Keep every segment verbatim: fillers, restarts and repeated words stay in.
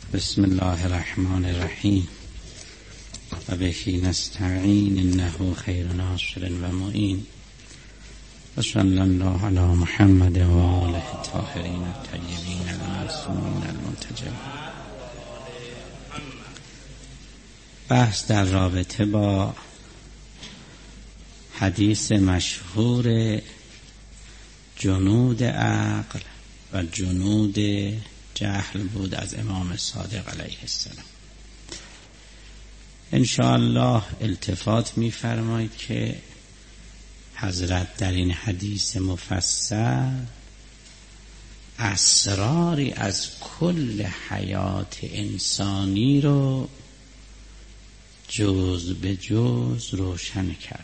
بسم الله الرحمن الرحیم و بهی نستعین انه خیر ناصر و معین و صلی الله علی محمد و آله الطاهرین الطیبین المعصومین المنتجبین. بحث در رابطه با حدیث مشهور جنود عقل و جنود جهل بود از امام صادق علیه السلام. انشاءالله التفات می فرمایید که حضرت در این حدیث مفصل اسراری از کل حیات انسانی رو جز به جز روشن کردن.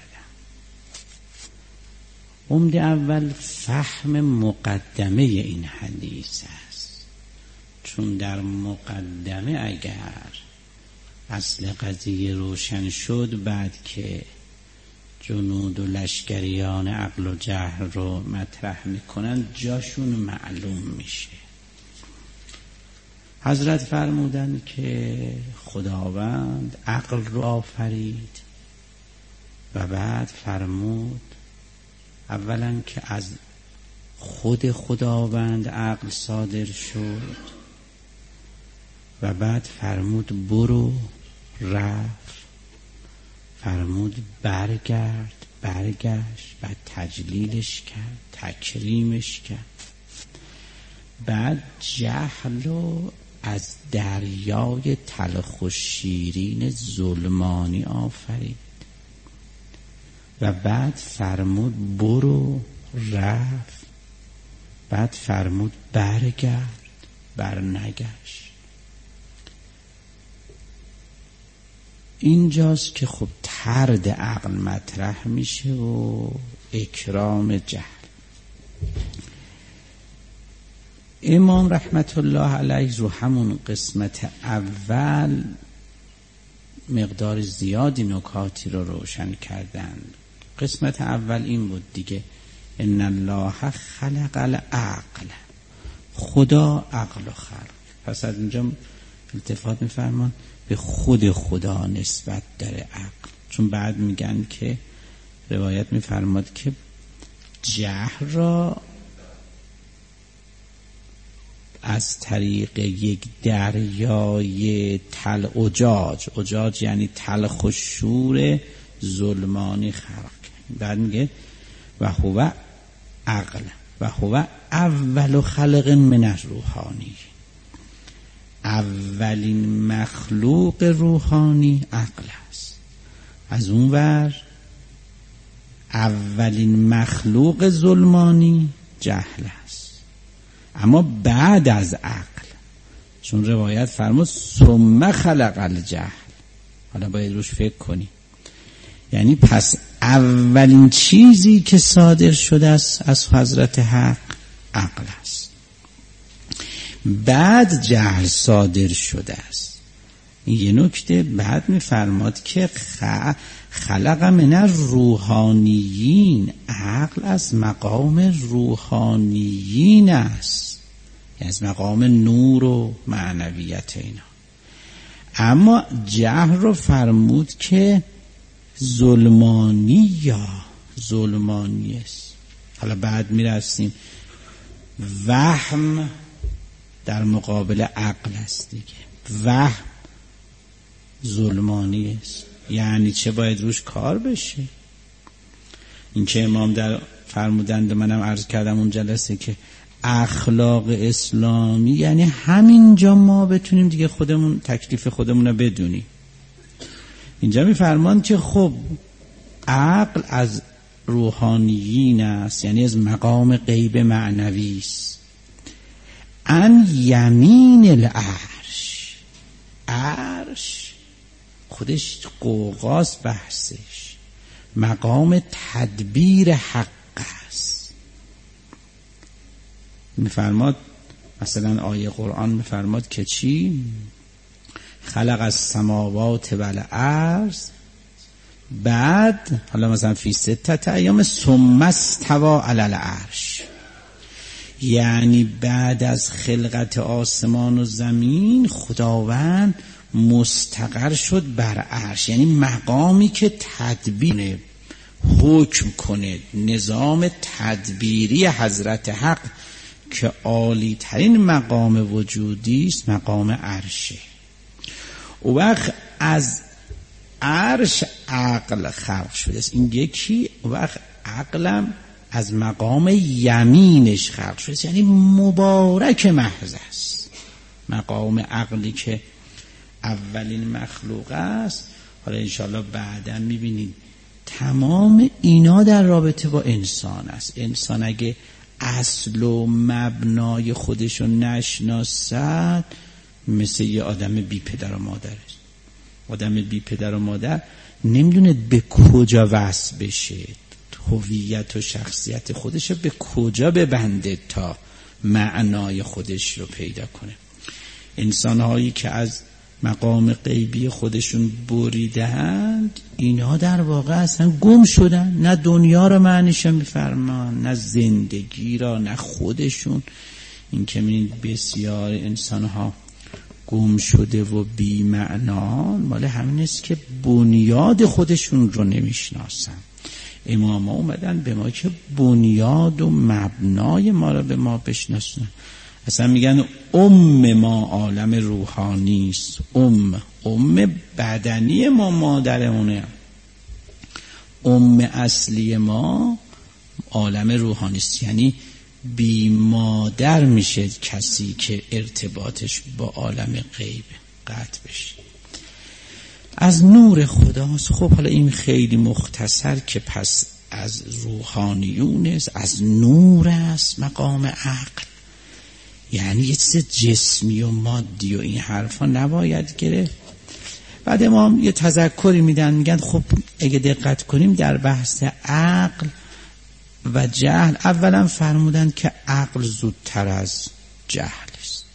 عمده اول فهم مقدمه این حدیث است، چون در مقدمه اگر اصل قضیه روشن شد، بعد که جنود و لشکریان عقل و جهل رو مطرح میکنن جاشون معلوم میشه. حضرت فرمودن که خداوند عقل رو آفرید و بعد فرمود اولا که از خود خداوند عقل صادر شد و بعد فرمود برو، رفت، فرمود برگرد، برگشت، بعد تجلیلش کرد، تکریمش کرد، بعد جهل رو از دریای تلخ و شیرین ظلمانی آفرید و بعد فرمود برو، رفت، بعد فرمود برگرد، برنگشت. اینجاست که خب طرد عقل مطرح میشه و اکرام جهل. امام رحمت الله علیه رو همون قسمت اول مقدار زیادی نکاتی رو روشن کردن. قسمت اول این بود دیگه، ان الله خلق العقل، خدا عقل و خلق. پس از اینجا التفات میفرمان به خود خدا نسبت داره عقل، چون بعد میگن که روایت میفرماد که جهل را از طریق یک دریای تل اجاج، اجاج یعنی تلخ و شور ظلمانی خلق. بعد میگه و هو عقل و هو اول خلق من الروحانی، اولین مخلوق روحانی عقل است. از اون ور اولین مخلوق ظلمانی جهل است، اما بعد از عقل، چون روایت فرمود ثم خلق الجهل. حالا باید روش فکر کنی، یعنی پس اولین چیزی که صادر شده است از حضرت حق عقل است، بعد جهل صادر شده است. این یه نکته. بعد می‌فرماد که خلق من الروحانیین، عقل از مقام روحانیین است، یعنی از مقام نور و معنویت اینا. اما جهل رو فرمود که ظلمانی یا ظلمانی است. حالا بعد میرسیم وهم در مقابل عقل است دیگه. وهم ظلمانی است، یعنی چه باید روش کار بشه. این که امام در فرمودند، منم عرض کردم اون جلسه، که اخلاق اسلامی یعنی همینجا ما بتونیم دیگه خودمون تکلیف خودمون رو بدونیم. اینجا میفرمان که خب عقل از روحانیین است، یعنی از مقام غیب معنوی است. ان یمین العرش، عرش خودش قوقاست، بحثش مقام تدبیر حق است. میفرماد مثلا آیه قرآن میفرماد که چی؟ خلق السماوات والارض، بعد حالا مثلا فی ستت ایام ثم استوی علی العرش، یعنی بعد از خلقت آسمان و زمین خداوند مستقر شد بر عرش، یعنی مقامی که تدبیر حکم کنه. نظام تدبیری حضرت حق که عالی ترین مقام وجودی است مقام عرشه. و وقت از عرش عقل خلق شده است، این یکی. و وقت عقلم از مقام یمینش خلق شده است، یعنی مبارک محض است. مقام عقلی که اولین مخلوق است. حالا انشاءالله بعدا میبینید تمام اینا در رابطه با انسان است. انسان اگه اصل و مبنای خودشو نشناسد مثل یه آدم بی پدر و مادر است. آدم بی پدر و مادر نمیدونه به کجا وصل بشه، هویت و شخصیت خودشو به کجا ببنده تا معنای خودش رو پیدا کنه. انسان‌هایی که از مقام غیبی خودشون بریدند، اینها در واقع اصلا گم شدن. نه دنیا رو معنیش میفرمان، نه زندگی را، نه خودشون. این که می‌بینید بسیار انسان‌ها گم شده و بی معنان، مال همین است که بنیاد خودشون رو نمیشناسن. امام ها اومدن به ما که بنیاد و مبنای ما رو به ما بشناسن. اصلا میگن ام ما عالم روحانی است. ام ام بدنی ما مادرمونه، ام اصلی ما عالم روحانی است. یعنی بی مادر میشه کسی که ارتباطش با عالم غیب قطع بشه. از نور خداست. خب حالا این خیلی مختصر که پس از روحانیون است، از نور است مقام عقل. یعنی یه چیز جسمی و مادی و این حرفا نباید گرفت. بعد ما یه تذکری میدن، میگن خب اگه دقت کنیم در بحث عقل و جهل، اولا فرمودن که عقل زودتر از جهل است.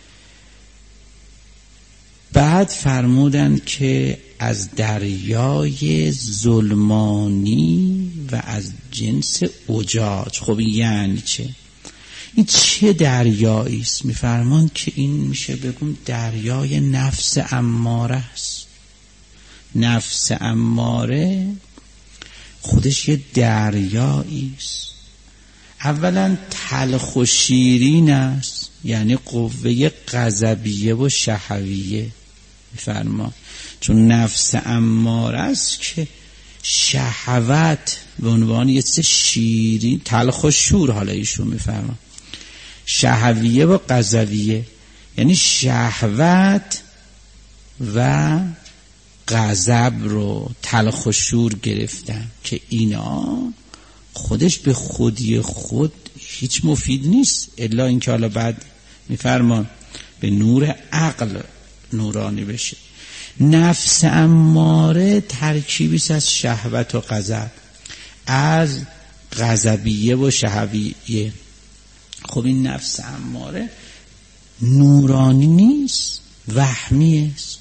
بعد فرمودن که از دریای ظلمانی و از جنس اجاج. خب یعنی چه؟ این چه دریایی است؟ میفرمان که این میشه بگم دریای نفس اماره است. نفس اماره خودش یه دریایی است. اولا تلخ و شیرین است، یعنی قوه غضبیه و شهویه. میفرما چون نفس اماره است که شهوت به عنوان یه چیز شیرین، تلخ و شور، حالا ایشون میفرما شهویه و غضبیه، یعنی شهوت و غضب رو تلخ و شور گرفتن که اینا خودش به خودی خود هیچ مفید نیست، الا اینکه حالا بعد میفرمان به نور عقل نورانی بشه. نفس اماره ترکیبی از شهوت و غضب، از غضبیه و شهویه. خب این نفس اماره نورانی نیست، وهمی است.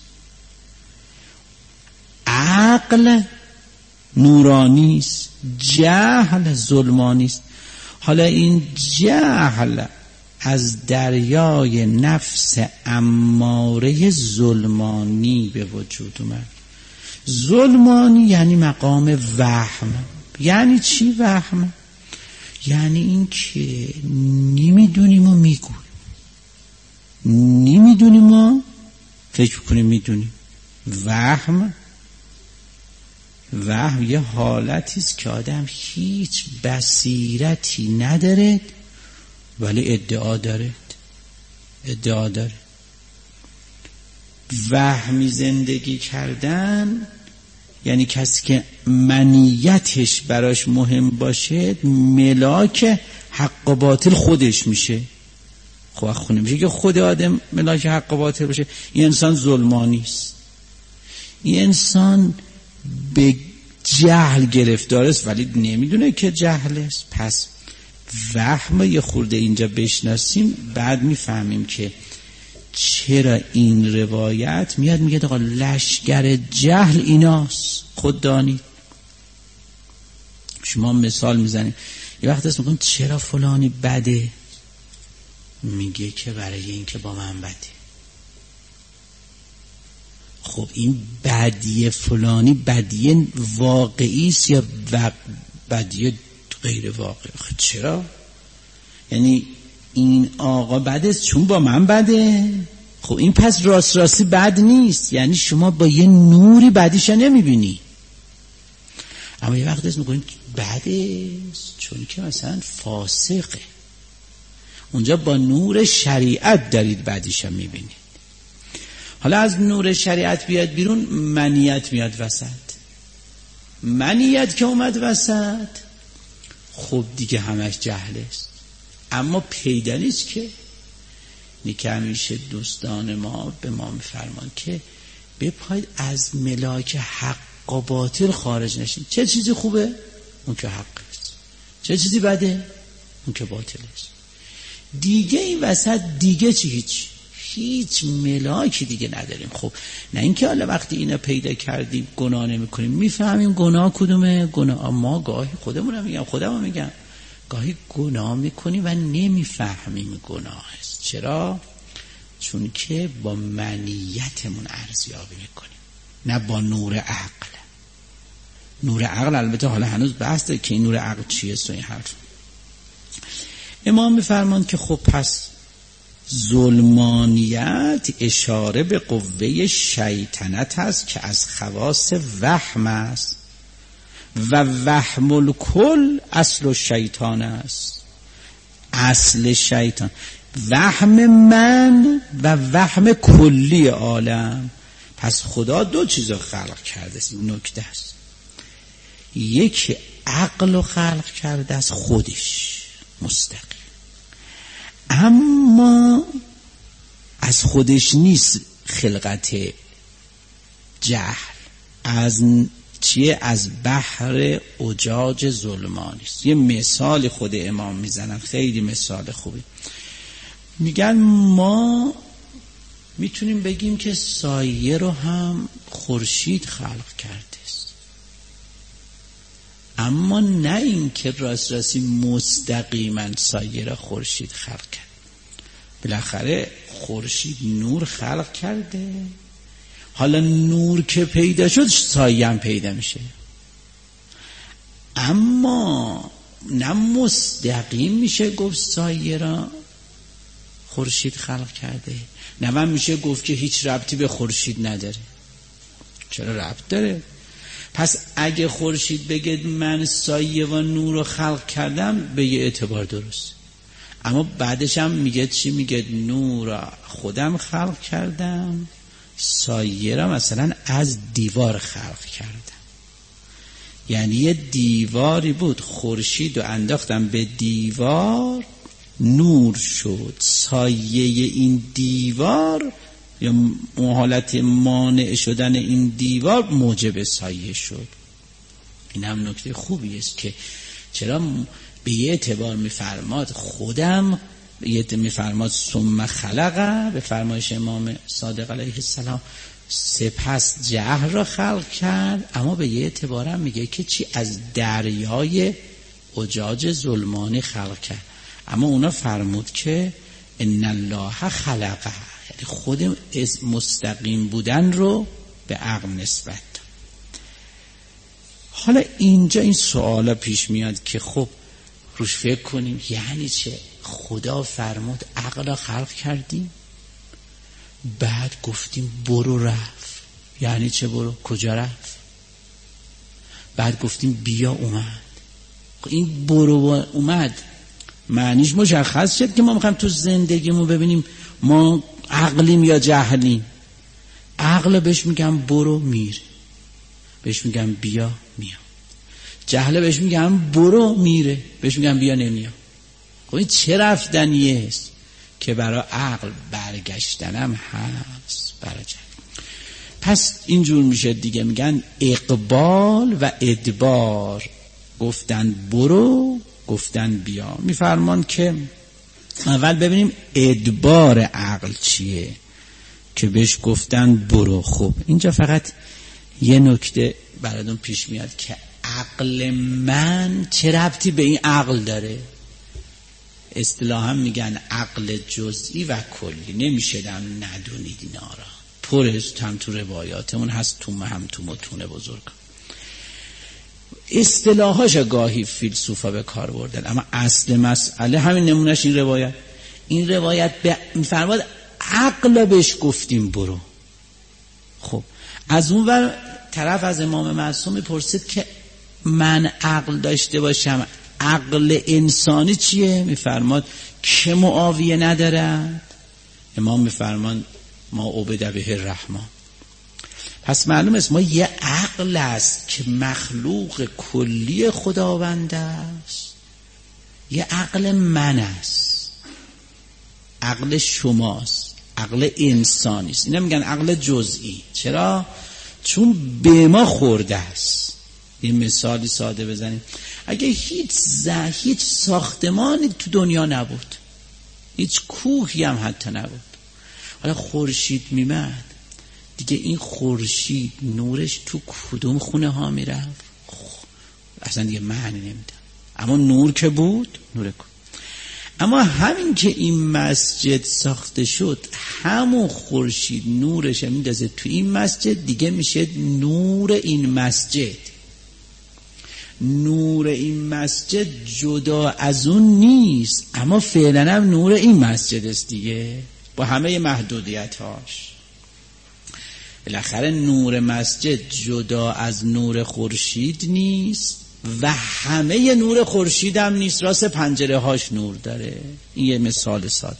عقل نورانی است، جهل ظلمانی است. حالا این جهل از دریای نفس اماره ظلمانی به وجود اومد. ظلمانی یعنی مقام وهم. یعنی چی وهم؟ یعنی این که نمیدونیم و میگویم، نمیدونیم و فکر کنیم میدونیم. وهم وهم یه حالتی است که آدم هیچ بصیرتی نداره ولی ادعا داره ادعا داره وهمی زندگی کردن یعنی کسی که منیتش براش مهم باشه ملاک حق و باطل خودش میشه. خب خونه میشه که خود آدم ملاک حق و باطل باشه. این انسان ظلمانی است، این انسان به جهل گرفتار است ولی نمیدونه که جهل است. پس وهم یه خورده اینجا بشناسیم، بعد میفهمیم که چرا این روایت میاد میگه آقا لشگر جهل ایناست. خود دانید. شما مثال میزنیم، یه وقت هست میگم چرا فلانی بده، میگه که برای این که با من بده. خب این بدی فلانی بدی واقعی است یا بدی غیر واقعی؟ خب چرا؟ یعنی این آقا بده چون با من بده. خب این پس راست راستی بد نیست، یعنی شما با یه نوری بدیش نمیبینی. اما یه وقت است میکنید بده چون که مثلا فاسقه، اونجا با نور شریعت دارید بدیش میبینید. حالا از نور شریعت بیاد بیرون، منیت میاد وسط. منیت که اومد وسط، خب دیگه همش جهل است. اما پیدا نیست که نیکه همیشه دوستان ما به ما میفرمان که بپاید از ملاک حق و باطل خارج نشین. چه چیزی خوبه؟ اون که حق است. چه چیزی بده؟ اون که باطل است. دیگه این وسط دیگه چی؟ هیچ هیچ ملاکی دیگه نداریم. خب نه اینکه حالا وقتی اینا پیدا کردیم گناه نمی کنیم، میفهمیم گناه کدومه. گناه ما گاهی خودمونم میگم خودمون میگم گاهی گناه میکنیم و نمیفهمیم گناه است. چرا؟ چون که با منیتمون ارزیابی میکنیم، نه با نور عقل. نور عقل البته حالا هنوز بحثه که این نور عقل چیه و این حرف. امام میفرمان که خب پس ظلمانیت اشاره به قوه شیطنت است که از خواص وهم است و وهم الکل اصل شیطان است. اصل شیطان وهم من و وهم کلی عالم. پس خدا دو چیز رو خلق کرده است. این نکته است. یکی عقل رو خلق کرده است خودش مستقیم، اما از خودش نیست خلقت جهل. از چیه؟ از بحر اجاج ظلمانی است. یه مثال خود امام میزنن، خیلی مثال خوبی. میگن ما میتونیم بگیم که سایه رو هم خورشید خلق کرده است، اما نه این که راست راستی مستقیما سایه را خورشید خلق کرد. بالاخره خورشید نور خلق کرده، حالا نور که پیدا شد سایه هم پیدا میشه، اما نه مستقیم میشه گفت سایه را خورشید خلق کرده، نه من میشه گفت که هیچ ربطی به خورشید نداره. چرا ربط داره؟ پس اگه خورشید بگه من سایه و نور رو خلق کردم به یه اعتبار درست، اما بعدش هم میگه چی؟ میگه نور خودم خلق کردم، سایه را مثلا از دیوار خلق کردم. یعنی یه دیواری بود، خورشید رو انداختم به دیوار، نور شد. سایه این دیوار یا حالت مانع شدن این دیوار موجب سایه شد. این هم نکته خوبی است که چرا به یه اعتبار میفرماد خودم، به یه اعتبار میفرماد ثم خلقه، به فرمایش امام صادق علیه السلام سپس جهل را خلق کرد، اما به یه اعتبار هم میگه که چی؟ از دریای اجاج ظلمانی خلق کرد. اما اونا فرمود که ان الله خلقه، یعنی خود مستقیم بودن رو به عقل نسبت داد. حالا اینجا این سوالا پیش میاد که خب روش فکر کنیم، یعنی چه؟ خدا فرمود عقل را خلق کردیم، بعد گفتیم برو رفت. یعنی چه برو؟ کجا رفت؟ بعد گفتیم بیا اومد. این برو اومد معنیش مشخص شد که ما میخوایم تو زندگیمون ببینیم ما عقلیم یا جهلیم. عقل بهش میگم برو میره، بهش میگم بیا میام. جهل بهش میگم برو میره، بهش میگم بیا نمیام. خب این چه رفتنیه است که برای عقل برگشتنم هست برای جهل. پس اینجور میشه دیگه، میگن اقبال و ادبار. گفتن برو، گفتن بیا. میفرمان که اول ببینیم ادبار عقل چیه که بهش گفتن برو. خب اینجا فقط یه نکته براتون پیش میاد که عقل من چه ربطی به این عقل داره؟ اصطلاحا میگن عقل جزئی و کلی، نمیشه دم ندونید اینا را، پرست هم تو روایاتمون هست، تو هم تو متون بزرگ. اصطلاحاش گاهی فیلسوفا به کار بردن، اما اصل مسئله همین نمونهش این روایت. این روایت میفرماد عقل بهش گفتیم برو. خب از اون ور طرف از امام معصوم میپرسید که من عقل داشته باشم، عقل انسانی چیه؟ میفرماد که معاویه ندارد. امام میفرمان ما عبد به الرحمن. پس معلوم است ما یه عقل است که مخلوق کلی خداوند است، یه عقل من است، عقل شماست، عقل انسانی است. اینا میگن عقل جزئی. چرا؟ چون به ما خورده است. یه مثالی ساده بزنیم، اگه هیچ زه هیچ ساختمانی تو دنیا نبود، هیچ کوهی هم حتی نبود، حالا خورشید میمد، دیگه این خورشید نورش تو کدوم خونه ها میرفت؟ اصلا دیگه معنی نمیده. اما نور که بود، نور کن. اما همین که این مسجد ساخته شد، همون خورشید نورش میندازه تو این مسجد، دیگه میشه نور این مسجد. نور این مسجد جدا از اون نیست، اما فعلا هم نور این مسجد است دیگه، با همه محدودیت هاش. بالاخره نور مسجد جدا از نور خورشید نیست و همه نور خورشید هم نیست، راست پنجره هاش نور داره. این یه مثال ساده.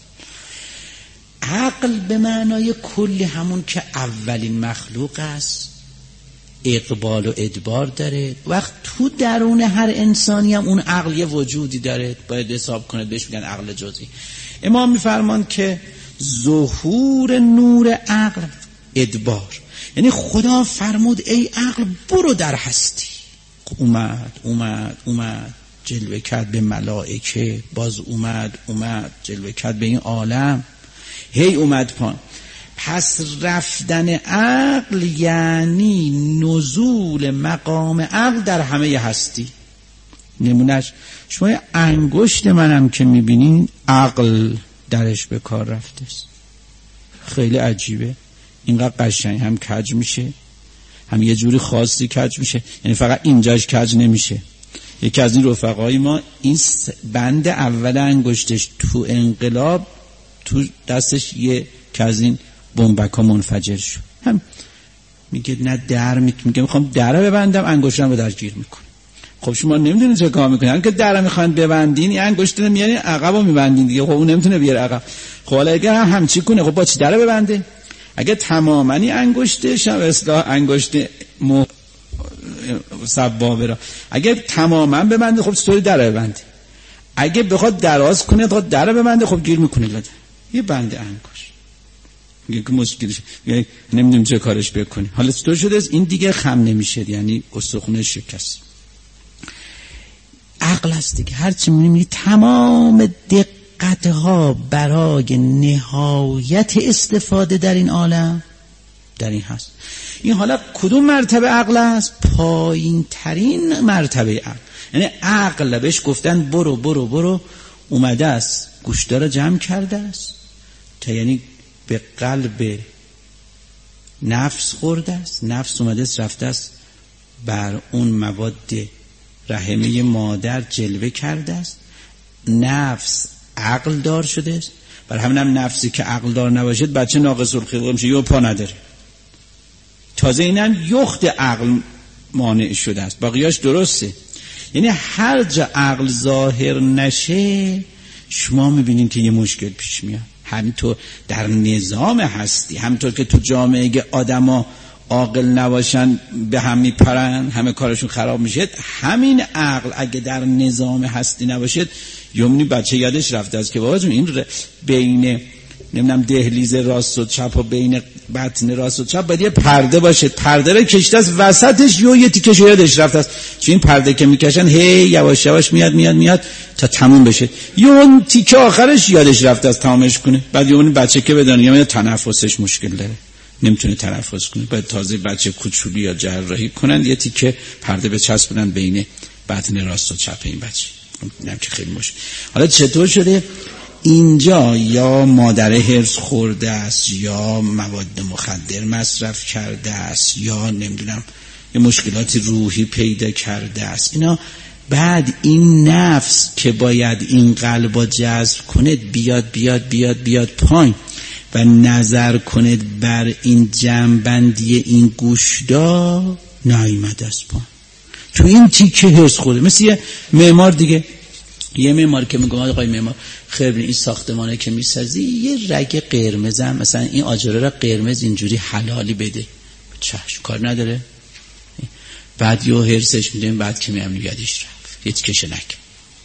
عقل به معنای کلی همون که اولین مخلوق است، اقبال و ادبار داره. وقت تو درون هر انسانی هم اون عقل یه وجودی داره، باید حساب کنه، بهش میگن عقل جزئی. امام میفرمان که ظهور نور عقل ادبار، یعنی خدا فرمود ای عقل برو در هستی. اومد اومد اومد جلوه کرد به ملائکه، باز اومد اومد جلوه کرد به این عالم، هی اومد پان. پس رفتن عقل یعنی نزول مقام عقل در همه هستی. نمونهش شما انگشت منم که میبینین عقل درش به کار رفته است. خیلی عجیبه، اینقدر قشنگ هم کج میشه، هم یه جوری خاصی کج میشه، یعنی فقط اینجاش کج نمیشه. یکی از این رفقای ما این بند اول انگشتش تو انقلاب تو دستش یه که از این بمبکا منفجر شد. هم میگه نه در میگه میخوام در ببندم، انگشتم رو در گیر میکنه. خب شما نمیدونید چه کار میکنین که در میخواین ببندین، این انگشت رو میارین عقبو میبندین دیگه. خب اون نمیتونه بیاره عقب. خب حالا اگه هم همچی کنه، خب با چی در ببنده؟ اگه تماماً انگشتش هم اصلاح انگشت مو سبابه را اگه تماماً ببنده، خب چطوری در ببنده؟ اگه بخواد دراز کنه تا در ببنده، خب گیر میکنه لده. یه بند انگشت میگه که مشکلش، یعنی نمیدونم چه کارش بکنی. حالا چطور شده این دیگه خم نمیشه، یعنی استخونه شکست. عقل است دیگه. هرچی میبینی تمام دقتها برای نهایت استفاده در این عالم در این هست. این حالا کدوم مرتبه عقل است؟ پایین ترین مرتبه عقل. یعنی عقل بهش گفتن برو برو برو، اومده است گوشتارا جمع کرده است تا یعنی به قلب نفس خورده است، نفس اومده است رفته است بر اون مواد رحمه مادر جلوه کرده است، نفس عقل دار شده است. بر همین هم نفسی که عقل دار نباشد بچه ناقص الخلقه میشه، یه پا نداره. تازه اینم یخت عقل مانع شده است، باقیاش درسته. یعنی هر جا عقل ظاهر نشه شما میبینید که یه مشکل پیش میاد. همینطور در نظام هستی، همینطور که تو جامعه آدما عاقل نباشن به هم میپرن، همه کارشون خراب میشه، همین عقل اگه در نظام هستی نباشد، یومنی بچه یادش رفته است که بابا جون این بین نمیدونم دهلیز راست و چپ و بین بطن راست و چپ باید یه پرده باشه، پرده رو کشته است وسطش یو یه تیکش یادش رفته است. چون این پرده که میکشن هی یواش یواش میاد میاد میاد تا تموم بشه، یه اون تیکه آخرش یادش رفته است تمامش کنه. بعد یه بچه که بدونه یا تنفسش مشکل داره، نمیتونه تنفس کنه، باید تازه بچه کوچولی یا جراحی کنن یه تیکه پرده بچسبونن بین بطن راست و چپ این بچه. میدونم که خیلی مشکل. حالا چطور شده اینجا یا مادر هرس خورده است یا مواد مخدر مصرف کرده است یا نمیدونم یه مشکلات روحی پیدا کرده است، اینا بعد این نفس که باید این قلب جذب کنه بیاد بیاد بیاد بیاد پایین و نظر کنید بر این جنبندی این گوشتا نایمد از پایین تو این تیکه هرس خورده. مثل یه معمار دیگه، یه معمار که میگم آقای معمار خیلی این ساختمانه که میسازی یه رگ قرمز هم مثلا این آجره را قرمز اینجوری حلالی بده، چشم کار نداره، بعد یه هرسش میدیم، بعد که میام یادش رفت هیچ کشه نکن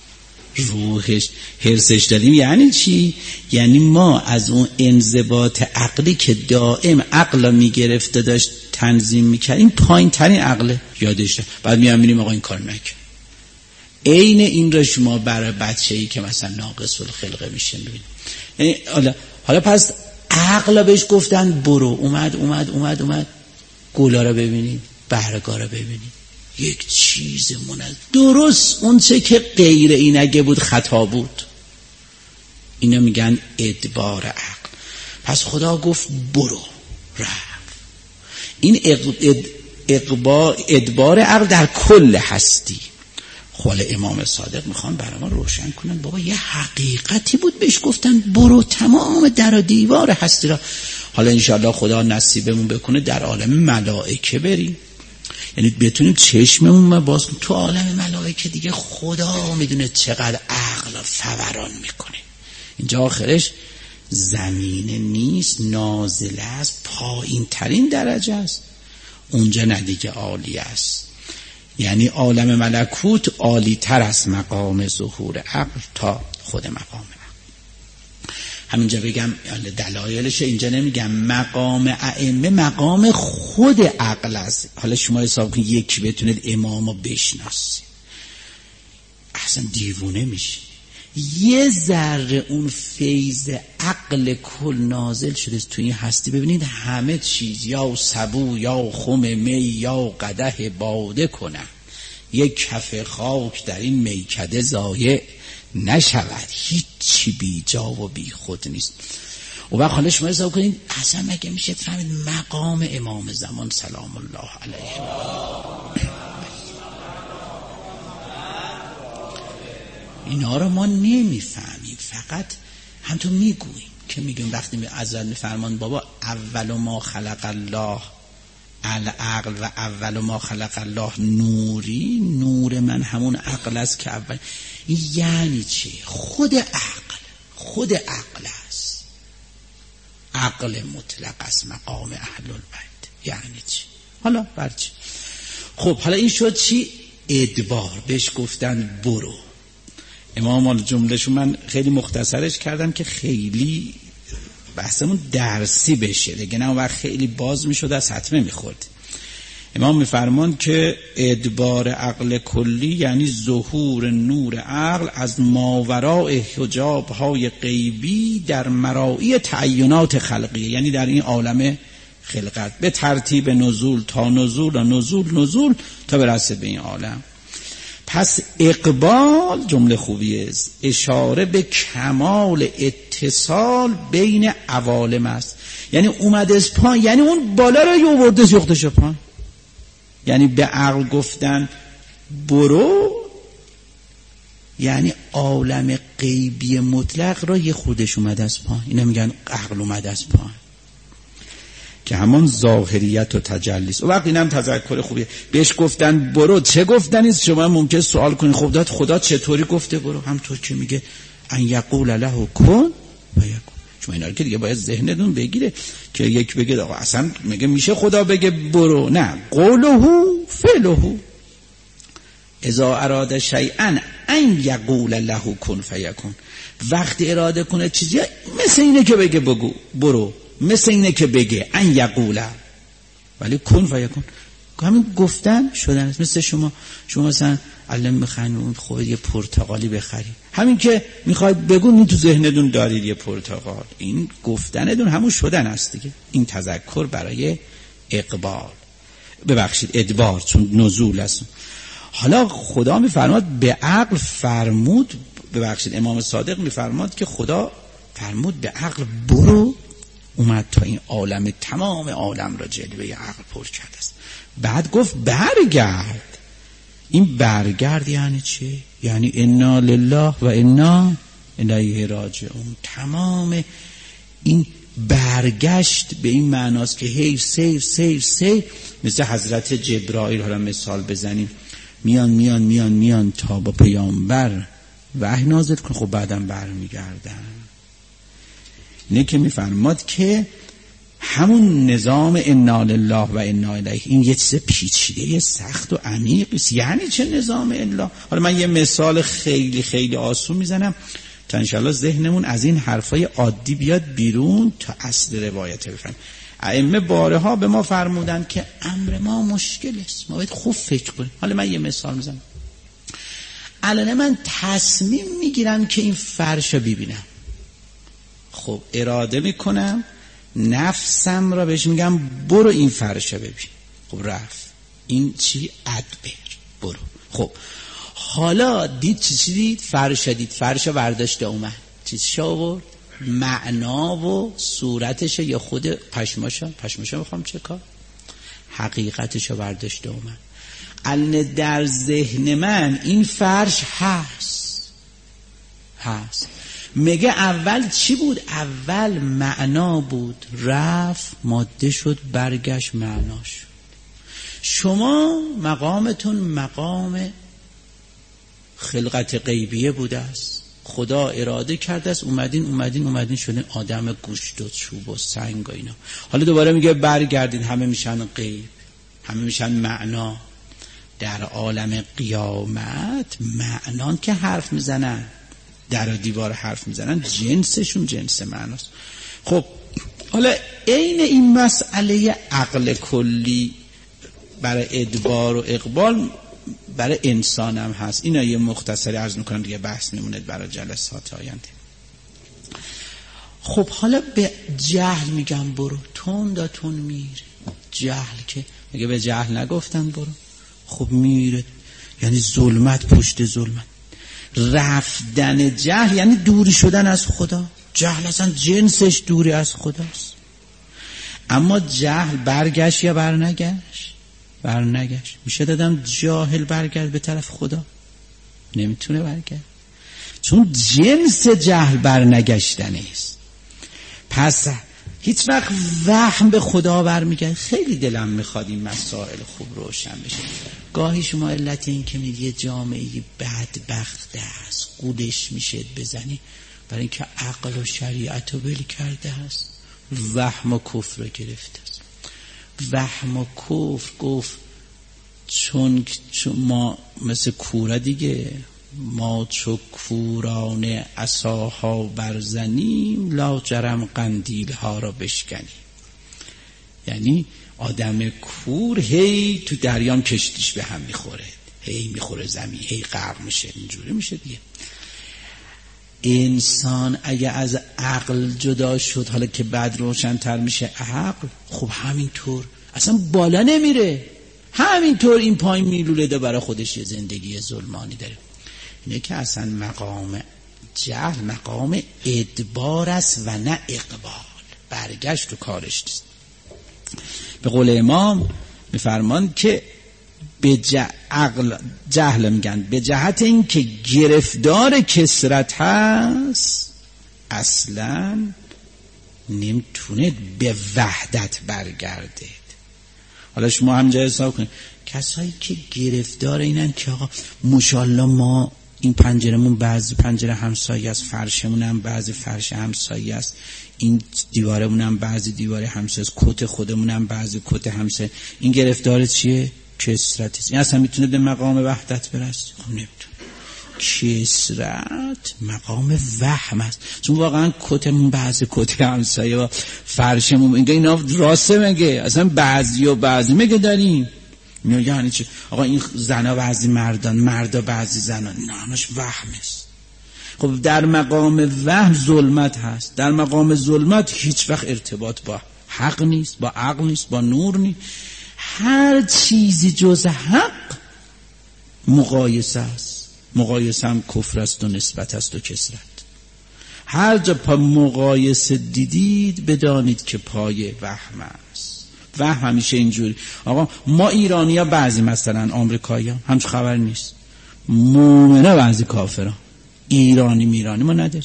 روحش هرسش داریم. یعنی چی؟ یعنی ما از اون انضباط عقلی که دائم عقل میگرفته داشت تنظیم میکرد، این پایین ترین عقله یادش رفت، بعد میام میریم آقا این کار نکن. عین این را شما برای بچه‌ای که مثلا ناقص الخلقه میشه میبینید. یعنی حالا حالا پس عقل بهش گفتن برو، اومد اومد اومد اومد گلا رو ببینید، برگا رو ببینید، یک چیز منظم درست، اون چه که غیر این اگه بود خطا بود. اینا میگن ادبار عقل. پس خدا گفت برو، رفت. این اقبا ادبار عقل در کل هستی. خال امام صادق میخوان برای ما روشن کنن بابا یه حقیقتی بود بهش گفتن برو، تمام در و دیوار هستی را. حالا انشاءالله خدا نصیبمون بکنه در عالم ملائکه بریم، یعنی بتونیم چشممون باز کنیم تو عالم ملائکه دیگه. خدا میدونه چقدر عقل فوران میکنه. اینجا آخرش زمینه نیست، نازله است، پایین ترین درجه است، اونجا ندیگه عالی است. یعنی عالم ملکوت عالی تر از مقام ظهور عقل تا خود مقام عقل. همینجا بگم دلایلش، اینجا نمیگم مقام ائمه مقام خود عقل است. حالا شما حساب کنید یکی بتونید امامو بشناسید اصلا دیوونه میشه. یه ذره اون فیض عقل کل نازل شده تو این هستی، ببینید همه چیز یا سبو یا خم می یا قدح باده کنن، یک کف خاک در این میکده ضایع نشود، هیچی بی جا و بی خود نیست. و وقت حالا شما حساب کنید اصلا مگه میشه فهمید مقام امام زمان سلام الله علیه اینا رو ما نمیفهمیم، فقط همطور میگوییم که میگیم وقتی از فرمان بابا اول ما خلق الله العقل و اول ما خلق الله نوری، نور من همون عقل است که اول. یعنی چی؟ خود عقل خود عقل است، عقل مطلق است، مقام اهل البیت. یعنی چی؟ حالا برچی؟ خب حالا این شد چی؟ ادبار. بهش گفتن برو. امام حالا جملهشو من خیلی مختصرش کردم که خیلی بحثمون درسی بشه دیگه، نه وقت خیلی باز میشد از حتمه میخورد. امام میفرمان که ادبار عقل کلی یعنی ظهور نور عقل از ماوراء حجاب های غیبی در مرائی تعینات خلقیه، یعنی در این عالم خلقت به ترتیب نزول تا نزول و نزول نزول تا برسه به این عالم. پس اقبال جمله خوبی است، اشاره به کمال اتصال بین عوالم است. یعنی اومده از پایین، یعنی اون بالا رو یوورده زیختش پایین. یعنی به عقل گفتن برو، یعنی عالم غیبی مطلق را یه خودش اومده از پایین. اینا میگن عقل اومده از پایین که همون ظاهریت و تجلیس. و وقتی اینم تذکر خوبیه. بهش گفتن برو، چه گفتنیست؟ شما ممکن سوال کنید خب داد خدا چطوری گفته برو؟ همطور که میگه ان یقول له کن فیکون. شما اینا رو که دیگه باید ذهنتون بگیره که یک بگه آقا اصلا میگه میشه خدا بگه برو؟ نه، قوله فعله. اذا اراد شیئا ان یقول له کن فیکون. وقتی اراده کنه چیزی مثل اینه که بگه بگو برو، مثل اینه که بگه ان یقوله، ولی کن فیکون. همین گفتن شدن است. مثل شما شما مثلا علم میخواین خود یه پرتقالی بخری، همین که میخواید بگون این تو ذهنتون دارید یه پرتقال، این گفتنتون همون شدن است دیگه. این تذکر برای اقبال، ببخشید ادبار، چون نزول است. حالا خدا میفرماد به عقل فرمود، ببخشید امام صادق میفرماد که خدا فرمود به عقل برو، اومد تا این عالم تمام عالم را جلوه عقل پر کرده است. بعد گفت برگرد. این برگرد یعنی چه؟ یعنی انا لله و انا الیه راجعون. تمام این برگشت به این معناست که هی سیر سیر سیر، مثل حضرت جبرائیل. حالا مثال بزنیم، میان میان میان میان تا با پیامبر وحی نازل کن، خب بعدم برمیگردن. اینه که میفرماد که همون نظام انا لله و انا الیه این یه چیز پیچیده سخت و عمیقی است. یعنی چه نظام الا؟ حالا من یه مثال خیلی خیلی آسون میزنم تا انشالله ذهنمون از این حرفای عادی بیاد بیرون تا اصل روایت بفهمیم. ائمه بارها به ما فرمودن که امر ما مشکل است، ما باید خوب فکر کنیم. حالا من یه مثال میزنم. الان من تصمیم میگیرم که این فرش رو ببینم، خب اراده میکنم، نفسم را بهش میگم برو این فرش رو ببین، خب رفت. این چی؟ ادبر، برو. خب حالا دید چی چی دید؟ فرش دید، فرش برداشته اومد، چیز شو آورد؟ معنا و صورتش یا خود پشماشو پشماشو میخوام چه کار؟ حقیقتشو برداشته اومد. الان در ذهن من این فرش هست هست میگه اول چی بود؟ اول معنا بود، رفت ماده شد، برگشت معنا شد. شما مقامتون مقام خلقت غیبیه بوده است، خدا اراده کرده است، اومدین اومدین اومدین شدین آدم گوشت و چوب و سنگ و اینا. حالا دوباره میگه برگردین، همه میشن غیب، همه میشن معنا. در عالم قیامت معنان که حرف میزنن، در و دیوار حرف میزنن، جنسشون جنس معناست. خب حالا عین این مسئله عقل کلی برای ادبار و اقبال برای انسان هم هست. اینا یه مختصری عرض میکنم دیگه، بحث میمونه برای جلسات آینده. خب حالا به جهل میگم برو، تون دا تون میره. جهل که میگه به جهل نگفتن برو، خب میره، یعنی ظلمت پشت ظلمت. رفتن جهل یعنی دوری شدن از خدا. جهل اصلا جنسش دوری از خداست. اما جهل برگشت یا برنگشت؟ برنگشت. میشه دادم جاهل برگرد به طرف خدا؟ نمیتونه برگرد، چون جنس جهل برنگشتن است. پس هیچ وقت وهم به خدا برمیگرد. خیلی دلم میخواد این مسائل خوب روشن بشه. گاهی شما علت این که میگه یه جامعه بدبخت است قولش میشه بزنی، برای اینکه عقل و شریعت رو ول کرده است، وهم و کفر رو گرفته است. وهم و کفر گفت چون ما مثل کوره دیگه، ما چو کوران عصاها برزنیم، لاجرم قندیل ها را بشکنیم. یعنی آدم کور هی تو دریان کشتیش به هم میخوره، هی میخوره زمین، هی غرق میشه، اینجوری میشه دیگه. انسان اگه از عقل جدا شد، حالا که بعد روشن‌تر میشه عقل، خب همینطور اصلا بالا نمیره، همینطور این پایین میلوله ده، برای خودش یه زندگی ظلمانی داره. اینه که اصلا مقام جهل مقام ادبار است و نه اقبال، برگشت تو کارش نیست. به قول امام میفرمان که به عقل جهل میگن به جهت این که گرفتار کثرت هست، اصلا نمیتونه به وحدت برگرده. حالا شما همجا حساب کنید، کسایی که گرفتار اینن که آقا ماشاءالله ما این پنجرمون بعضی پنجره همسایه است، فرشمون هم بعضی فرش همسایه است، این دیوارمون هم بعضی دیواره همسایه است، کت خودمون هم بعضی کت همسایه. این گرفتار چیه؟ کثرت است. این اصلا میتونه به مقام وحدت برسه؟ خب نمیتونه. کثرت مقام وهم است، چون واقعا کتمون بعضی کت همسایه و فرشمون میگه اینا راسته، مگه اصلا بعضی و بعضی میگه داریم؟ یعنی چی؟ آقا این زنا بعضی مردان، مردا بعضی زنان، نه همش وهم است. خب در مقام وهم ظلمت هست، در مقام ظلمت هیچ وقت ارتباط با حق نیست، با عقل نیست، با نور نیست. هر چیزی جز حق مقایسه است. مقایسه هم کفر است و نسبت است و کثرت. هر جا پا مقایسه دیدید بدانید که پای وهم است. وهم همیشه اینجوری. آقا ما ایرانی ها بعضی مثلا آمریکایی ها همچه خبر نیست، مومنه بعضی کافران، ایرانی میرانی ما نداریم،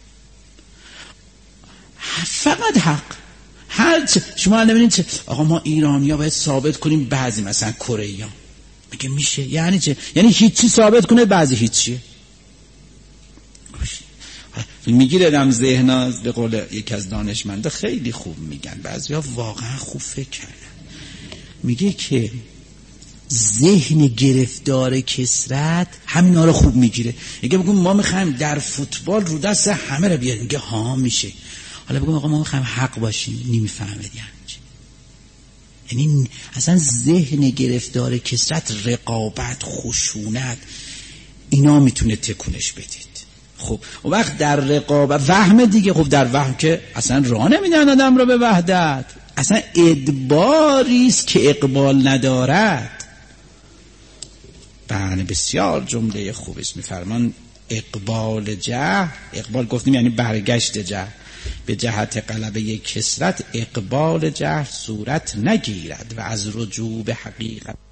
فقط حق. هر چه شما نبینید چه آقا ما ایرانی ها باید ثابت کنیم بعضی مثلا کره ها، میگه میشه یعنی چه؟ یعنی هیچی ثابت کنه بعضی هیچیه. میگیره دم ذهن، به قول یک از دانشمندا خیلی خوب میگن، بعضیا واقعا خوب فکر کردن، میگه که ذهن گرفتار کثرت همینا رو خوب میگیره. میگه بگم ما میخوایم در فوتبال رو دست همه رو بیاریم، میگه ها میشه. حالا بگم آقا ما میخوایم حق باشیم، نمیفهمه یعنی یعنی اصلا ذهن گرفتار کثرت، رقابت، خشونت، اینا میتونه تکونش بدید. خب اون وقت در رقابت وهم دیگه، خب در وهم که اصلا راه نمیدن آدم رو به وحدت، اصلا ادباری است که اقبال ندارد. بله بسیار جمله خوبی است. میفرمان اقبال جهل، اقبال گفتیم یعنی برگشت جهل، به جهت غلبه کثرت اقبال جهل صورت نگیرد و از رجوع به حقیقت